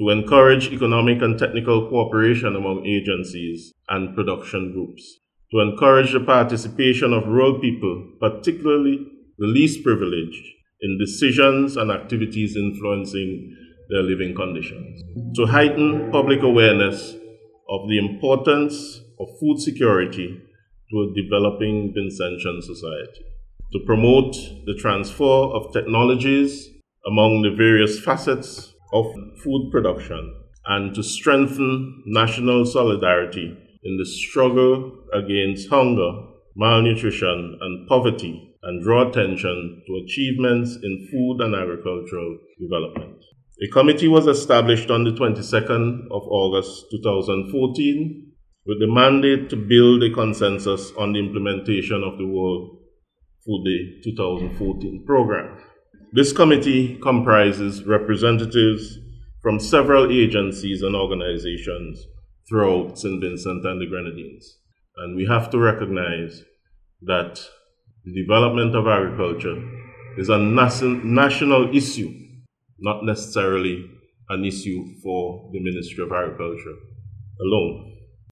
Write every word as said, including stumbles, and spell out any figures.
to encourage economic and technical cooperation among agencies and production groups, to encourage the participation of rural people, particularly the least privileged, in decisions and activities influencing their living conditions, to heighten public awareness of the importance of food security to a developing Vincentian society, to promote the transfer of technologies among the various facets of food production, and to strengthen national solidarity in the struggle against hunger, malnutrition, and poverty, and draw attention to achievements in food and agricultural development. A committee was established on the twenty-second of August two thousand fourteen with the mandate to build a consensus on the implementation of the World Food Day two thousand fourteen program. This committee comprises representatives from several agencies and organizations throughout Saint Vincent and the Grenadines. And we have to recognize that the development of agriculture is a national issue, not necessarily an issue for the Ministry of Agriculture alone.